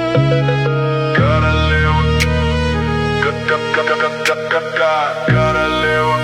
Королева, королева,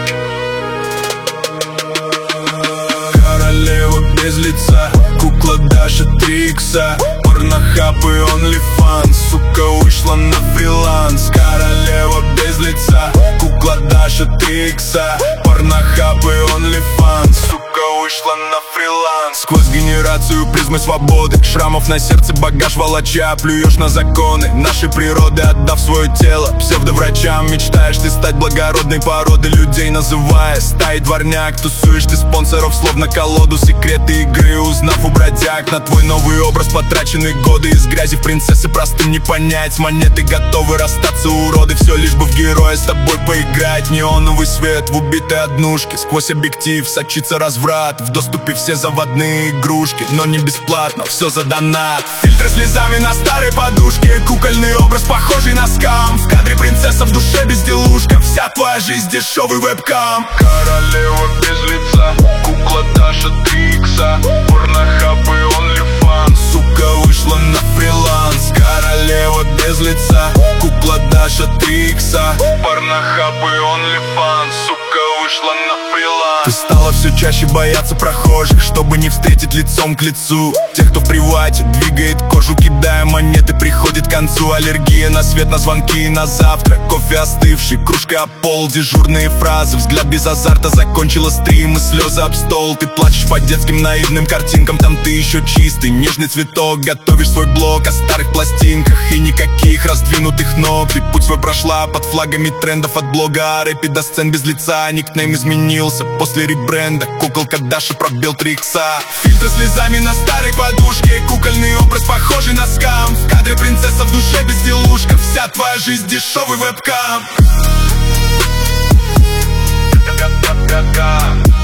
королева без лица, кукла Даша 3 икса, порнохаб и OnlyFans, сука вышла на фриланс. Королева без лица, кукла Даша 3 икса, порнохаб и OnlyFans, сука вышла на фриланс. Сквозь генерацию призмы свободы, шрамов на сердце багаж волоча, плюешь на законы нашей природы, отдав свое тело псевдоврачам. Мечтаешь ты стать благородной породы, людей называя стаей дворняк. Тусуешь ты спонсоров словно колоду, секреты игры узнав у бродяг. На твой новый образ потрачены годы, из грязи в принцессы простым не понять. С монеты готовы расстаться уроды, все лишь бы в героя с тобой поиграть. Неоновый свет в убитой однушке, сквозь объектив сочится разврат. В доступе все заводные игрушки, но не бесплатно, все за донат. Фильтры слезами на старой подушке, кукольный образ похожий на скам. В кадре принцесса, в душе безделушка, вся твоя жизнь дешевый вебкам. Королева без лица, кукла Даша 3 икса, порнохаб и OnlyFans, сука вышла на фриланс. Королева без лица, кукла Даша 3 икса, порнохаб и OnlyFans, сука вышла на фриланс. Ты стала все чаще бояться прохожих, чтобы не встретить лицом к лицу тех, кто в привате двигает кожу, кидая монеты, приходит к концу. Аллергия на свет, на звонки и на завтрак, кофе остывший, кружка об пол, дежурные фразы, взгляд без азарта, закончила стрим и слезы об стол. Ты плачешь по детским наивным картинкам, там ты еще чистый, нежный цветок, готовишь свой блог о старых пластинках и никаких раздвинутых ног. Ты путь свой прошла под флагами трендов, от блога о рэпе до сцен без лица. Никнейм изменился после ребренда, куколка Даша пробил 3 икса. Фильтры слезами на старой подушке, кукольный образ похожий на скам. В кадре принцесса, в душе безделушка, вся твоя жизнь дешевый вебкам.